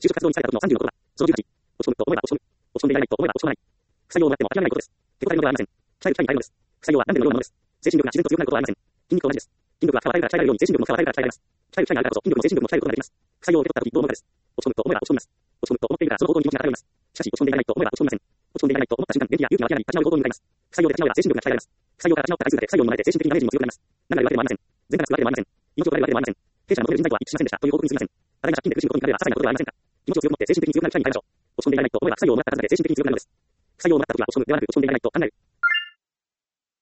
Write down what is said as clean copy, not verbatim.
就職活動に使えた時の36は、その18、落ち込むと思えば落ち込む。落ち込んでいられないと思えば落ち込まない。不採用をもらっても諦めないことです。手応えのことはありません。社員に耐えるのです。不採用は何でもようなものです。精神力が自然と強くなることはありません。筋肉と同じです。筋力は使われるから鍛えられるように精神力も使われるから鍛えられます。鍛える機会があるからこそ筋力も精神力も鍛えることができます。不採用を受け取った時どう思うかです。落ち込むと思えば落ち込みます。落ち込むと思っているからその行動に気持ちが偏ります。しかし落ち込んでいられないと思えば落ち込みません。落ち込んでいられないと思った瞬間、元気や勇気が諦め、立ち直る行動に向かいます。不採用で立ち直れば精神力が鍛えられます。不採用から立ち直った回数だけ不採用に学ばれて精神的にダメージも強くなります。何が言われてもありません。全額言われてもありません。命を取られるわけでもありません。弊社が求める人材とは一致しませんでしたという報告にすみません。ただいま借金で苦しむことになれば些細なことではありませんか。気持ちを強く持って精神的に強くなる社員に変えましょう。落ち込んでいられないと思えば不採用をもらった数だけ精神的に強くなるのです。不採用をもらった時は落ち込むではなく落ち込んでいられないと考える。